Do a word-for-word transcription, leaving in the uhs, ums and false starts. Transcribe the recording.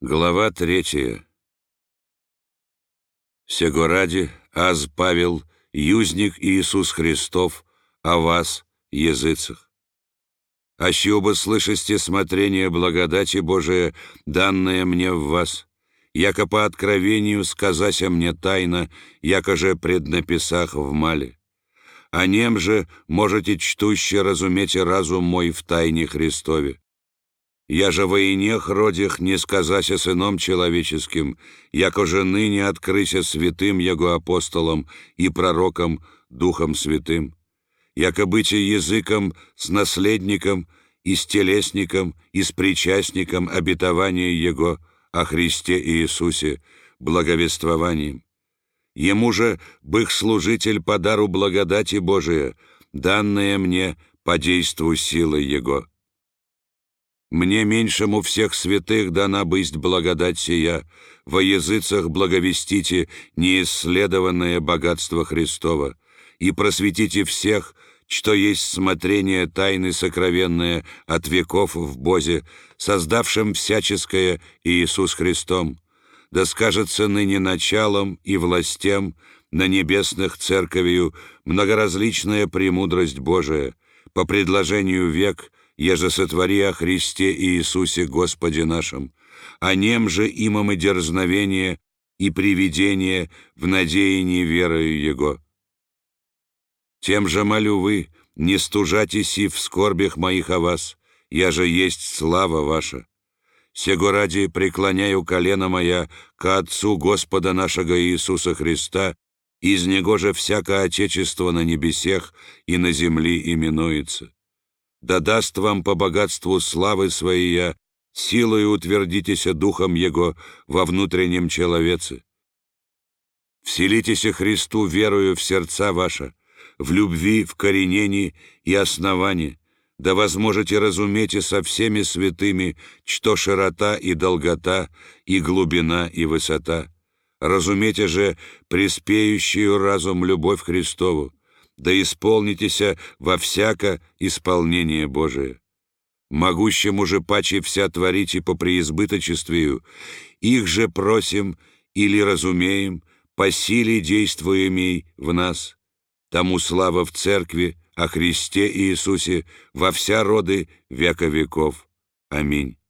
Глава третья. Сего ради, аз Павел, юзник Иисус Христов, о вас, языцах. Аще оба слышасте смотрение благодати Божия, данное мне в вас, яко по откровению сказася мне тайно, яко же преднаписах в мале. О нем же можете чтуще разумете разум мой в тайне Христове. Я же во инех родях не сказася сыном человеческим, яко же ныне открыся святым Его апостолом и пророком Духом Святым, яко бытие языком с наследником и с телесником и с причастником обетования Его о Христе Иисусе, благовествованием. Ему же бых служитель по дару благодати Божия, данное мне по действу силы Его. Мне меньшему всех святых дана бысть благодать сия, во языцах благовестите неисследованное богатство Христова, и просветите всех, что есть смотрение тайны сокровенное от веков в Бозе, создавшем всяческое Иисус Христом, да скажется ныне началом и властям на небесных церковью многоразличная премудрость Божия, по предложению век, еже сотвори о Христе Иисусе Господе нашем, о нем же имам и дерзновение и приведение в надеянии верою Его. Тем же молю вы, не стужайтесь и в скорбях моих о вас, я же есть слава ваша. Сего ради преклоняю колено моя ко Отцу Господа нашего Иисуса Христа, из Него же всякое Отечество на небесех и на земли именуется. Да даст вам по богатству славы Своей, силою утвердитеся Духом Его во внутреннем человеце. Вселитеся Христу верою в сердца ваша, в любви, в коренении и основании, да возможете разуметь и со всеми святыми, что широта и долгота, и глубина и высота. Разумейте же преспеющую разум любовь Христову, да исполнитеся во всяко исполнение Божие. Могущему же паче вся творите по преизбыточествию, их же просим или разумеем, по силе действуемей в нас. Тому слава в Церкви, о Христе Иисусе, во вся роды века веков. Аминь.